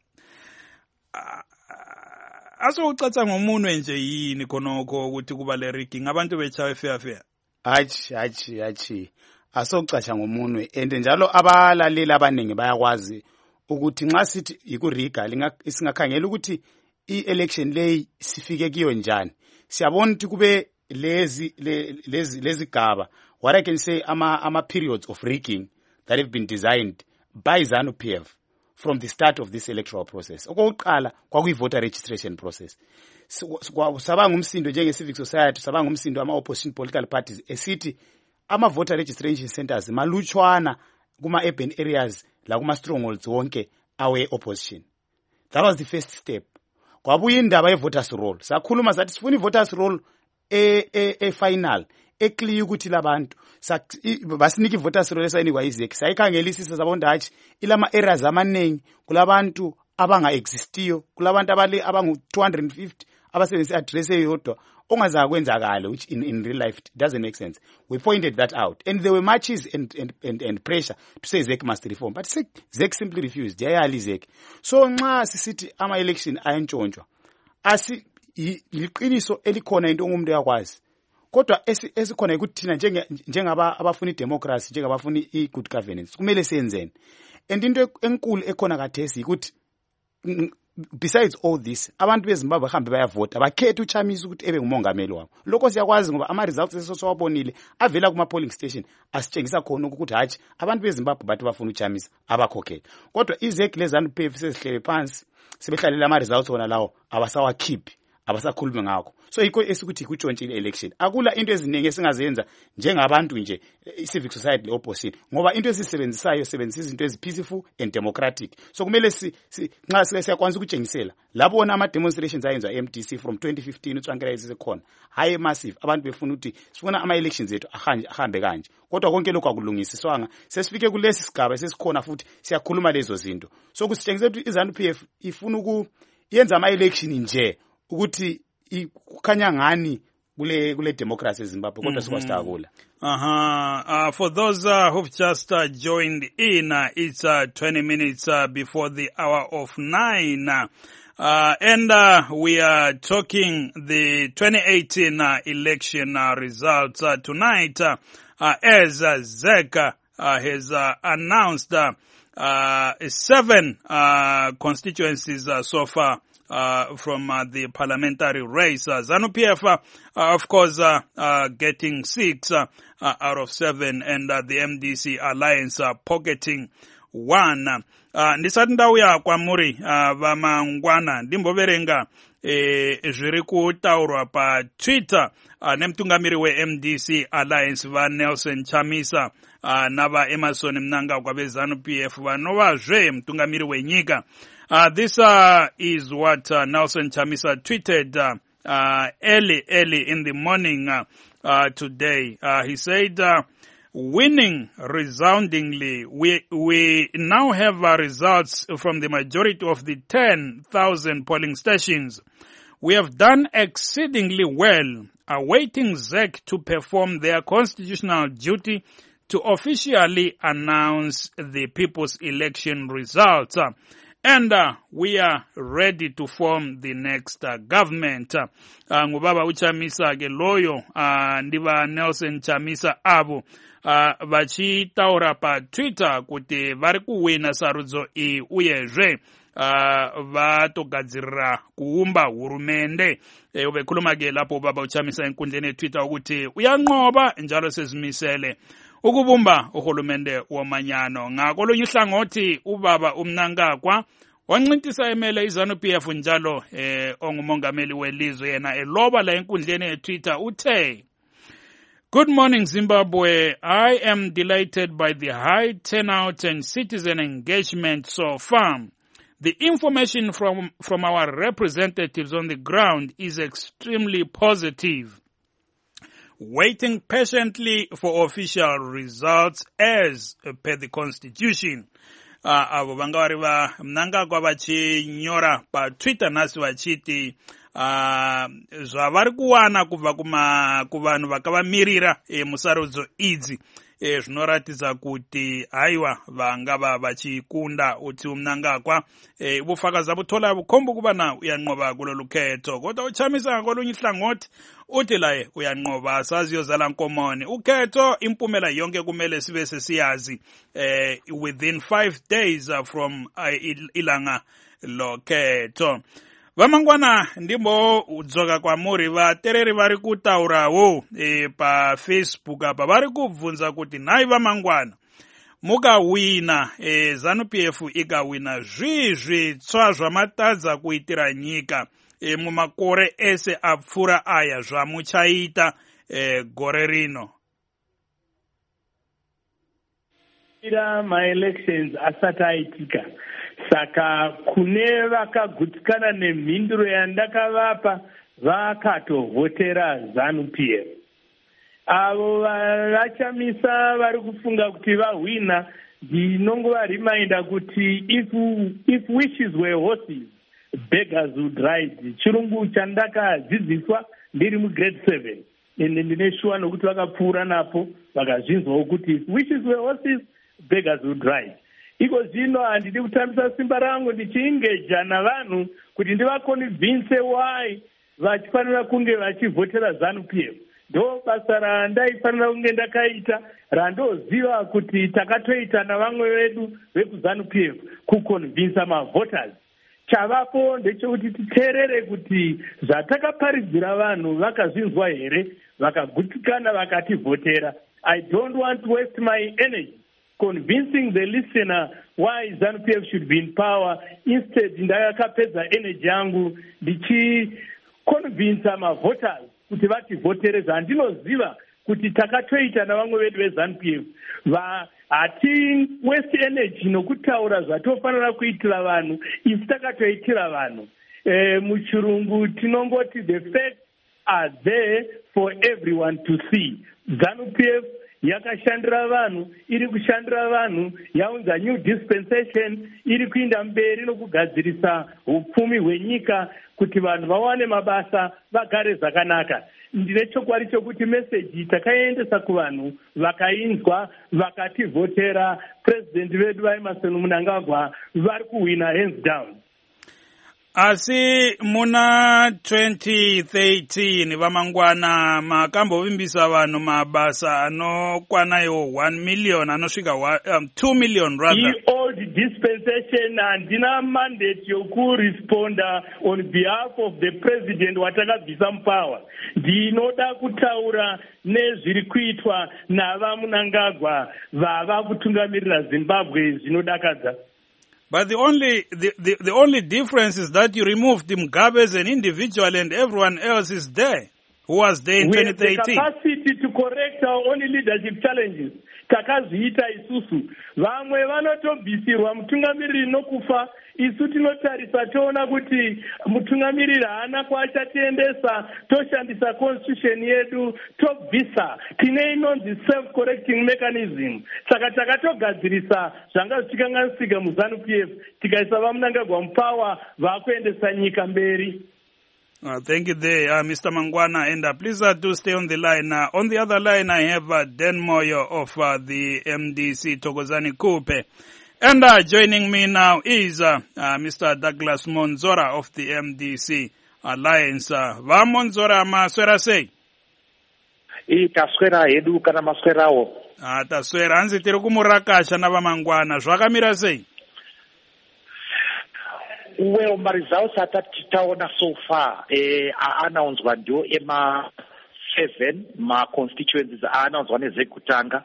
Asoucaca ngomunwe nje yini khonokho ukuthi kuba le rigging abantu bechawe fair. Hachi. Asoucaca ngomunwe, and njalo abalaleli abaningi bayakwazi ukuthi nxa sithi ikuriga singakhangela ukuthi i-election leyi sifike kiyo njani. Siyabona ukuthi kube lezi gaba, what I can say, ama periods of rigging that have been designed by ZANU-PF from the start of this electoral process. Okokuqala kwakuyi-voter registration process. Sabanga umsindo njenge-civic society, sabanga umsindo ama-opposition political parties esithi ama-voter registration centers malutshwana kuma-urban areas la kuma-strongholds wonke awe-opposition. That was the first step. Kwabuya indaba ye-voters roll. Sakhuluma sathi sifuna i-voters roll final eclear ukuthi labantu basinike voters roll esayinikwa izeki sayikhangelisisa sabona hathi ilama areas amaningi kulabantu abanga existiyo, kulabantu abangu 250 abasebenzisa address eyodwa ongaza kwenzakala, which in real life it doesn't make sense. We pointed that out, and there were marches and pressure to say ZEC must reform, but ZEC simply refused. Yayali ZEC. So nxa sisithi ama election ayentshontshwa liqiniso elikhona into umuntu yakwazi, kodwa esikhona ukuthi thina njengaba abafuna idemocracy, njengabafuna i-good governance kumele senzeni. And into enkulu ekhona kathesi ukuthi besides all this abantu beZimbabwe hambe bayavota bakhethe uChamisa ukuthi ebe ngumongameli wabo. Lokho siyakwazi ngoba ama results esosowabonile avela kuma polling station asitshengisa khona ukuthi hathi abantu beZimbabwe bathi bafuna uChamisa abakhokhela. Kodwa izeki leZANU-PF sezihlele phansi sebehlalela ama results wona lawo abasawakhiphi abasakhulumi ngakho. So yikho esikuthi kutshontshile election. Akula into eziningi esingazenza njengabantu nje civic society le opposition ngoba into esisebenzisayo sebenzisa izinto ezipeaceful and democratic. So kumele nxa siyakwanisa ukutshengisela labona ama demonstrations ayenziwa eMDC from 2015 uTrankela esekhona hayi massive abantu befuna ukuthi sifuna ama elections ethu ahambe kanje. Kodwa konke lokho akulungisiswanga sesifike kulesi sigaba sesikhona futhi siyakhuluma lezo zinto. So kusitshengisa ukuthi iZANU-PF ifuna ukuyenza ama election nje ukuthi kukhanya ngani kule democracy eZimbabwe kodwa sikwasitakula. For those who've just joined in, it's 20 minutes before the hour of 9. And we are talking the 2018 election results tonight as ZEC has announced 7 constituencies so far from the parliamentary race. ZANU-PF, of course, getting 6 out of 7, and the MDC alliance pocketing 1. Ndisati ndauya kwamuri vamangwana ndimboverenga zviri kutaurwa pa Twitter nemtungamiri weMDC alliance vaNelson Chamisa nava Emerson Mnangagwa veZANU-PF vanovazve mutungamiri wenyika. This is what Nelson Chamisa tweeted early in the morning today. He said, winning resoundingly. We now have results from the majority of the 10,000 polling stations. We have done exceedingly well, awaiting ZEC to perform their constitutional duty to officially announce the people's election results. And we are ready to form the next government. Ngubaba uChamisa ke loyo ndiva Nelson Chamisa avo vachitaura pa Twitter kuti vari kuwina sarudzo iyi uyezve vatogadzirira kuumba hurumende. Ubekhuluma ke lapho baba uChamisa enkundleni yeTwitter ukuthi uyanqoba njalo sezimisele ukubumba uhulumende womanyano. Ngakolunye ihlangothi ubaba uMnangagwa wancintisa emele iZANU-PF njalo ongumongameli welizwe yena eloba la enkundleni yeTwitter uthe, "Good morning Zimbabwe. I am delighted by the high turnout and citizen engagement so far. The information from our representatives on the ground is extremely positive. Waiting patiently for official results as per the constitution." Avo vanga vari va Mnangagwa vachinyora pa Twitter nasi vachiti zvavari kuwana kubva kuvanhu vakavamirira musarudzo idzi zvinoratidza kuti haiwa vangava vachikunda uti uMnangagwa ubufakazi abuthola bukhomba ukubana uyanqoba kulo lukhetho. Kodwa uChamisa ngakolunye ihlangothi uthi laye uyanqoba asaziyozala nkomoni. Ukhetho impumela yonke kumele sibe sesiyazi within 5 days from ilanga lokhetho. Vamangwana ndimbo udzoka kwamuri vatereri vari kutaurawo pa Facebook apa vari kubvunza kuti nhai vamangwana mukawina ZANU-PF ikawina zvitsva zvamatadza kuitira nyika mumakore ese apfuura aya zvamuchaita gore rino. Ma-elections asati aitika. Saka kune vakagutsikana nemhinduro yandakavapa vakatovhotera ZANU-PF. Avo vaChamisa vari kufunga kuti vahwina, ndinongovarimainda kuti if wishes were horses, beggars would ride. Chirungu chandakadzidziswa ndiri mugrade 7. Ende ndine shuwa nokuti vakapfuura napo vakazvinzwawo kuti if wishes were horses, beggars would ride. Iko zvino handidi kutambisa simba rangu ndichiingeja navanhu kuti ndivaconvince why vachifanira kunge vachivhotera ZANU-PF. Ndo basa randaifanira kunge ndakaita randoziva kuti takatoita navamwe vedu vekuZANU-PF kuconvince mavoters. chavapo ndechekuti titeerere kuti zvatakaparidzira vanhu vakazvinzwa here, vakagutikana vakativhotera. I don't want to waste my energy convincing the listener why ZANU-PF should be in power. Instead, ndakapedza energy yangu ndichiconvince mavoters kuti vativhotere zvandinoziva kuti takatoita navamwe vedu veZANU-PF. Hati waste energy nokutaura zvatofanira kuitira vanhu isi takatoitira vanhu. Muchirungu tinongoti the facts are there for everyone to see. ZANU-PF yakashandira vanhu, iri kushandira vanhu, yaunza new dispensation, iri kuinda mberi nokugadzirisa upfumi hwenyika kuti vanhu vawane mabasa, vagare zvakanaka. Ndine chokwadi chokuti meseji takaendesa kuvanhu vakainzwa, vakativhotera. President vedu vaEmmerson Mnangagwa vari kuwina hands down. Asi muna 2013 vamangwana makambovimbisa vanhu mabasa anokwana iwo 1 million anosvika 2 million rather. The old dispensation handina mandate yokuresponda on behalf of the president watakabvisa mupower. Ndinoda kutaura nezviri kuitwa navaMnangagwa vava kutungamirira Zimbabwe zvinodakadza. But the only difference is that you removed Mugabe as an individual and everyone else is there who was there in 2013. We have the capacity to correct our own leadership challenges. Takazviita isusu. Vamwe vanotobvisirwa mutungamiriri nokufa. Isu tinotarisa toona kuti mutungamiriri haana kwachatiendesa, toshandisa constitution yedu, tobvisa. Tine inonzi self-correcting mechanism. Saka takatogadzirisa zvanga zvichikanganisika muZANU-PF, tikaisa vaMnangagwa mupower vakuendesa nyika mberi. Thank you there, Mr. Mangwana. And please do stay on the line. On the other line, I have Dan Moyo of the MDC, Thokozani Kupe. And joining me now is Mr. Douglas Monzora of the MDC Alliance. Va Monzora maswera sei? Taswera hedu kana maswerawo. Taswera hanzi tiri kumurakasha navamangwana. Zvakamira sei? Well, my results atataona so far anaunzwa ndio ema 7 ma constituencies anaunzwa nezekutanga.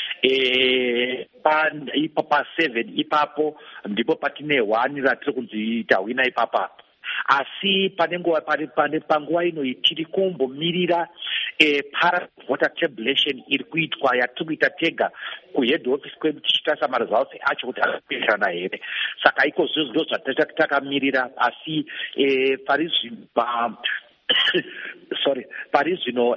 Pa 7 ipapo ndipo patine 1 ratiri kunziita wina ipapa. Asi panguva ino tiri kumbomirira para voter tabulation iri kuitwa yatiri kuita tega kuhead office kwedu tichitarisa maresults acho kuti arikuenderana here. Saka iko zvozvo zvatakamirira, asi pari zvino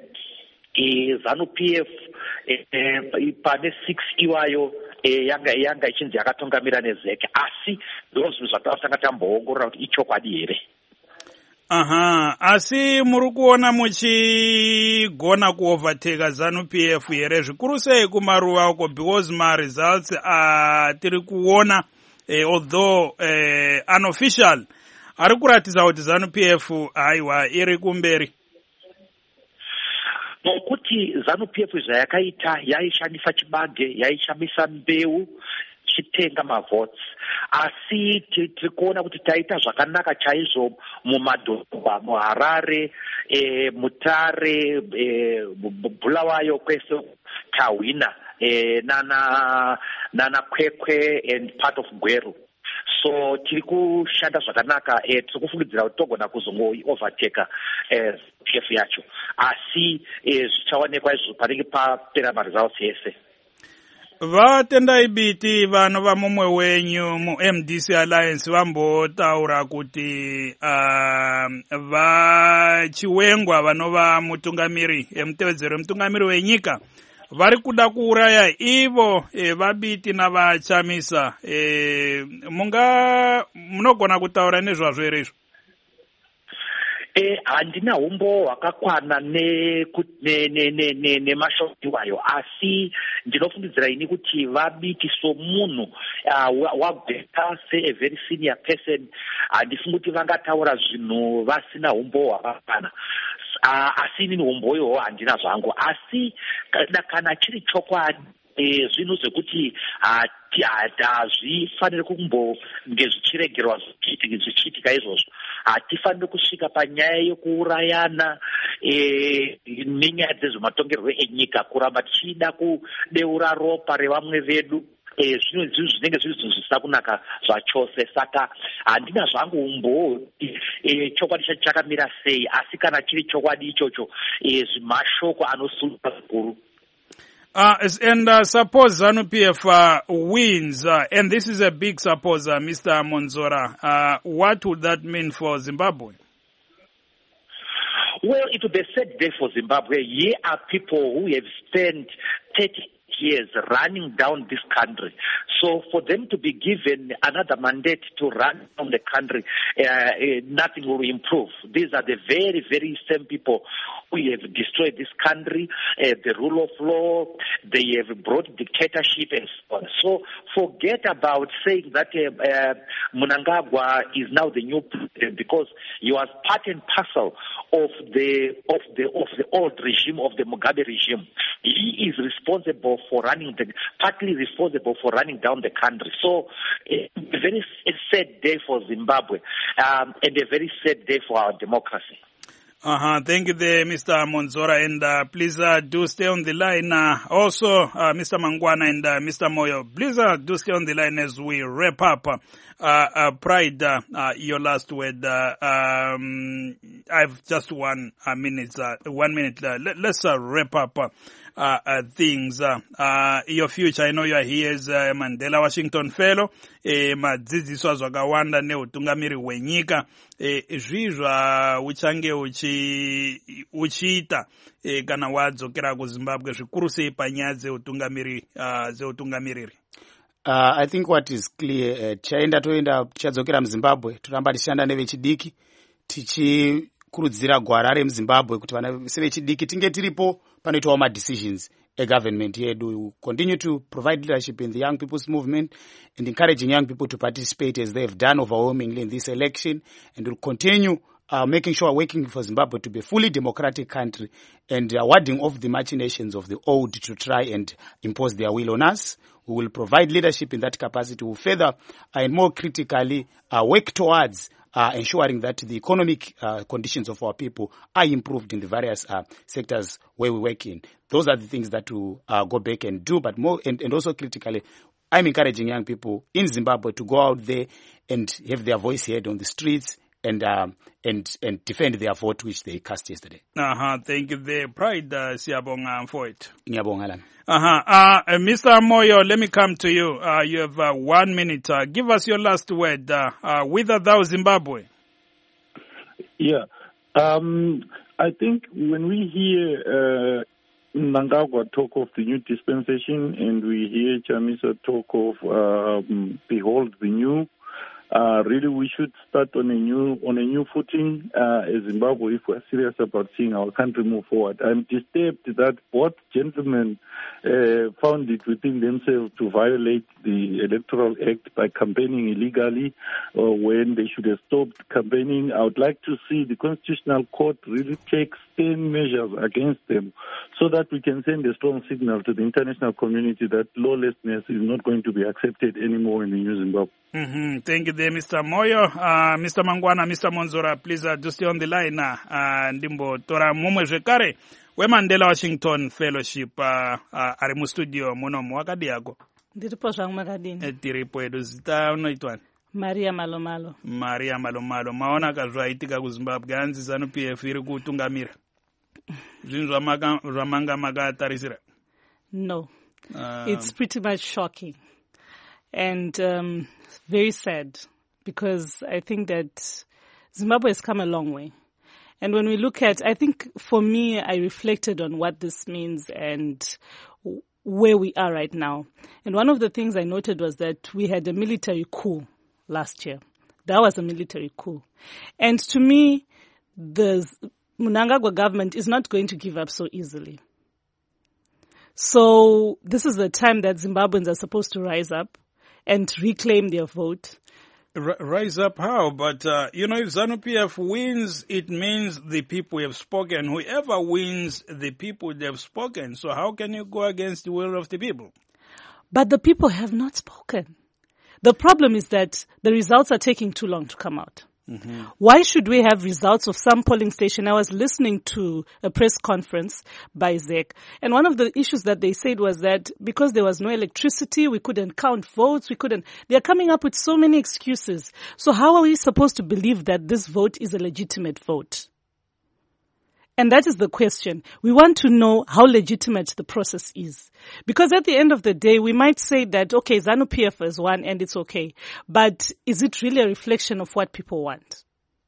ZANU-PF pane 6 iwayo yanga ichinzi yakatongamira nezeke, asi ndozvinhu zvatasanga tamboongorora kuti ichokwadi here. Asi muri kuona muchigona kuoverteka ZANU-PF here, zvikuru sei kumaruva uko, because results tiri kuona although unofficial ari kuratidza kuti ZANU-PF aiwa iri kumberi. Nokuti ZANU-PF zvayakaita yaishandisa chibage, yaishandisa mbeu chitenga mavotes, asi tiri kuona kuti taita zvakanaka chaizvo mumadhorobha, muHarare, Mutare, Bulawayo kwese tawina, nana Kwekwe and part of Gweru. So tiri kushanda zvakanaka, tiri kufungidzira kuti togona kuzongo-overteka PF yacho, asi zvichaonekwa izvo panenge papera maresults ese. Vatendai biti vanhu vamumwe wenyu mu-MDC Alliance vambotaura kuti vachiwengwa vanova mutungamiri mutevedzero wemutungamiri wenyika vari kuda kuuraya ivo vabiti navachamisa. Munogona kutaura nezvazvo here izvo? Handina umbo hwakakwana nemashoko iwayo, asi ndinofungidzira ini kuti vabiti somunhu wabveka se a very senior person, handifungi kuti vangataura zvinhu vasina umbo hwakakwana. Asi inini umbo iwowo handina zvangu, asi kana chiri chokwadi zvinhu zvekuti hazvifaniri kumbonge zvichiregerwa zvichiitika izvozvo. Hatifaniri kusvika panyaya yokuurayana nenyaya dzezvematongerwo enyika, kuramba tichida kudeura ropa revamwe vedu. Zvinenge zviri zvinhu zvisina kunaka zvachose. Saka handina zvangu umboti chokwadi chacho chakamira sei, asi kana chiri chokwadi ichocho zvimashoko anosunga zvikuru. And suppose ZANU-PF wins, and this is a big suppose, Mr. Monzora, what would that mean for Zimbabwe? Well, it would be a sad day for Zimbabwe. Here are people who have spent 30 years running down this country. So for them to be given another mandate to run down the country, nothing will improve. These are the very, very same people who have destroyed this country, the rule of law, they have brought dictatorship and so on. So forget about saying that Mnangagwa is now the new president, because he was part and parcel of the old regime, of the Mugabe regime. He is responsible for partly responsible for running down the country. So a very sad day for Zimbabwe, and a very sad day for our democracy. Thank you there, Mr. Monzora, and please do stay on the line. Also, Mr. Mangwana and Mr. Moyo, please do stay on the line as we wrap up. Pride, your last word. I've just 1 minute. 1 minute. Let's wrap up things. Your future, I know you are here as Mandela Washington Fellow. Madzidziswa zvakawanda neutungamiri hwenyika. Zvizva uchange uchiita kana wadzokera kuZimbabwe zvikuru sei panyaya dzeutungamiriri. I think what is clear, tichadzokera muZimbabwe, toramba tichishanda nevechidiki, tichikurudzira gwara remuZimbabwe kuti vana vese vechidiki tinge tiripo panoitwawo madecisions government yedu. We continue to provide leadership in the young people's movement and encouraging young people to participate as they have done overwhelmingly in this election, and will continue making sure working for Zimbabwe to be a fully democratic country, and warding off the machinations of the old to try and impose their will on us. We will provide leadership in that capacity. We will further and more critically work towards ensuring that the economic conditions of our people are improved in the various sectors where we work in. Those are the things that we go back and do, but more and also critically, I'm encouraging young people in Zimbabwe to go out there and have their voice heard on the streets and defend their vote which they cast yesterday. Thank you there, Pride. Siyabonga for it. Ngiyabonga. Mr. Moyo, let me come to you. You have 1 minute. Give us your last word. Whither thou Zimbabwe? Yeah. I think when we hear Mnangagwa talk of the new dispensation and we hear Chamisa talk of behold the new, really we should start on a new footing as Zimbabwe if we're serious about seeing our country move forward. I'm disturbed that both gentlemen found it within themselves to violate the Electoral Act by campaigning illegally when they should have stopped campaigning. I would like to see the Constitutional Court really take stern measures against them so that we can send a strong signal to the international community that lawlessness is not going to be accepted anymore in the new Zimbabwe. Thank you there, Mr. Moyo. Mr. Mangwana, Mr. Monzora, please do stay on the line. Ndimbo tora mumwe zvekare weMandela Washington Fellowship ari mustudio muno muwakadi yako. Ndiripo zvangu makadini. Tiripo edu zita unoitwani? Maria Malomalo. Maria Malomalo. Maona kazvaitika kuZimbabwe hanzi ZANU-PF iri kutungamira. Zvinhu zvamanga makatarisira? No. It's pretty much shocking. And very sad, because I think that Zimbabwe has come a long way. And when we look at, I think for me, I reflected on what this means and where we are right now. And one of the things I noted was that we had a military coup last year. That was a military coup. And to me, the Mnangagwa government is not going to give up so easily. So this is the time that Zimbabweans are supposed to rise up and reclaim their vote. Rise up how? But, if ZANU-PF wins, it means the people have spoken. Whoever wins, the people they have spoken. So how can you go against the will of the people? But the people have not spoken. The problem is that the results are taking too long to come out. Mm-hmm. Why should we have results of some polling station? I was listening to a press conference by ZEC, and one of the issues that they said was that because there was no electricity, we couldn't count votes, they're coming up with so many excuses. So how are we supposed to believe that this vote is a legitimate vote? And that is the question. We want to know how legitimate the process is. Because at the end of the day, we might say that, okay, ZANU-PF has won and it's okay. But is it really a reflection of what people want?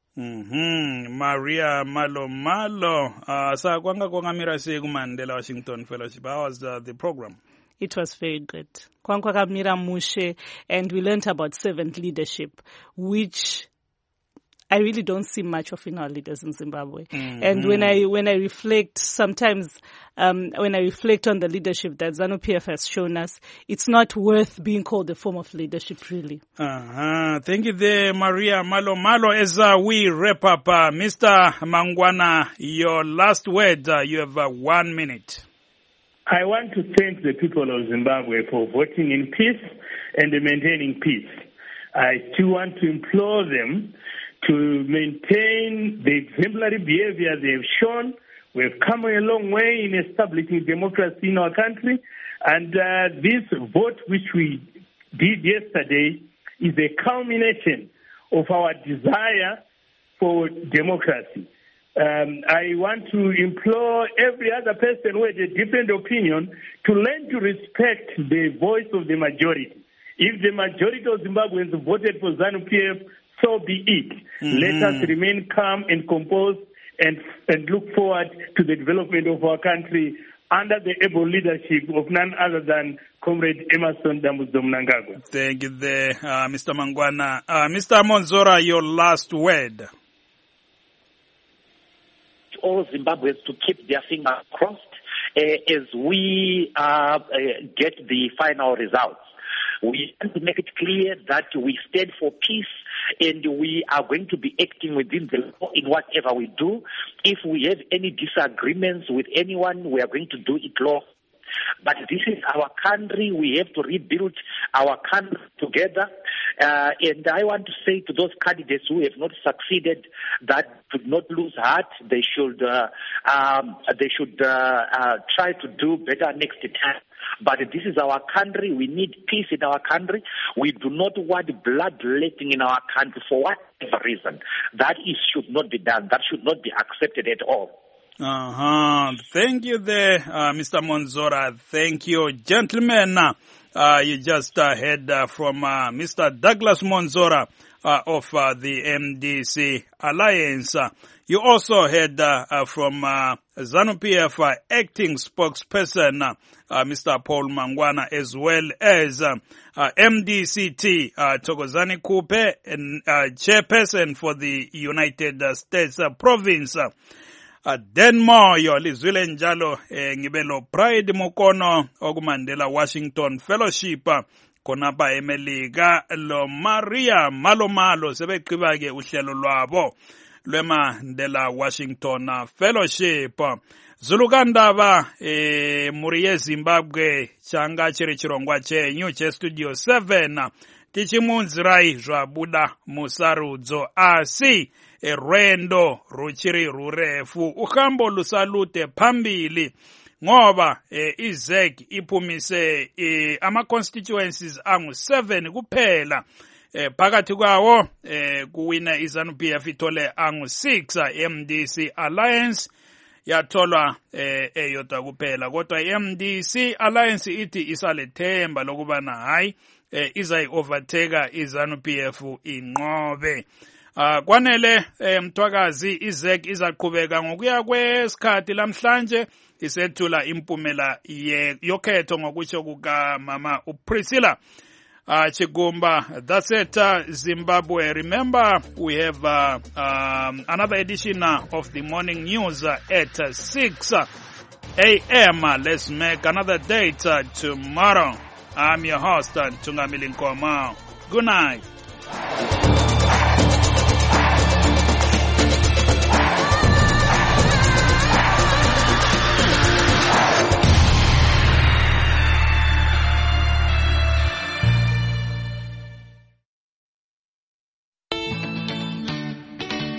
Maria Malo. Kwanga se Mandela Washington Fellowship. How was the program? It was very good. Kwanga Mira Mushe, and we learned about servant leadership, which I really don't see much of in our leaders in Zimbabwe. Mm-hmm. And when I reflect, sometimes when I reflect on the leadership that ZANU-PF has shown us, it's not worth being called a form of leadership, really. Thank you there, Maria Malo. As we wrap up, Mr. Mangwana, your last word, you have 1 minute. I want to thank the people of Zimbabwe for voting in peace and maintaining peace. I still want to implore them to maintain the exemplary behavior they have shown. We have come a long way in establishing democracy in our country, and this vote which we did yesterday is a culmination of our desire for democracy. I want to implore every other person who has a different opinion to learn to respect the voice of the majority. If the majority of Zimbabweans voted for ZANU-PF, so be it. Mm-hmm. Let us remain calm and composed and look forward to the development of our country under the able leadership of none other than Comrade Emmerson Dambudzo Mnangagwa. Thank you there, Mr. Mangwana. Mr. Monzora, your last word. All Zimbabweans to keep their fingers crossed as we get the final results. We want to make it clear that we stand for peace and we are going to be acting within the law in whatever we do. If we have any disagreements with anyone, we are going to do it law. But this is our country. We have to rebuild our country together. And I want to say to those candidates who have not succeeded that should not lose heart. They should try to do better next time. But this is our country. We need peace in our country. We do not want bloodletting in our country for whatever reason. That should not be done. That should not be accepted at all. Thank you there, Mr. Monzora. Thank you, gentlemen. You just heard from Mr. Douglas Monzora of the MDC Alliance. You also heard from ZANU-PF acting spokesperson, Mr. Paul Mangwana, as well as MDCT, Thokozani Kupe, chairperson for the United States province. Denmo yo lizwile njalo ngibelo Pride Mukono okumandela Washington Fellowship konapa emelika lo Maria Malo sebeqiba ke uhlelo lwabo lweMandela Washington Fellowship. Zulukandaba muri yeZimbabwe changa chiri chirongwa chenyu chestudio 7 tichimunzirai zvabuda musarudzo asi rwendo ruchiri rurefu uhambo lusalute phambili ngoba iZEC iphumise ama constituencies angu 7 kuphela phakathi kwawo kuwina iZANU-PF ithole angu 6 MDC Alliance yatholwa eyodwa kuphela kodwa MDC Alliance ithi isalethemba lokubana hayi izayi overtake iZANU-PF inqobe. Kwanele mthwakazi iZEC izaqhubeka ngokuya kwesikhathi lamhlanje isethula impumela yokhetho ngokutsho kuka mama uPriscilla Chigumba. That's it, Zimbabwe. Remember, we have another edition of the morning news at 6 a.m. Let's make another date tomorrow. I'm your host, Tungamili Nkoma. Good night.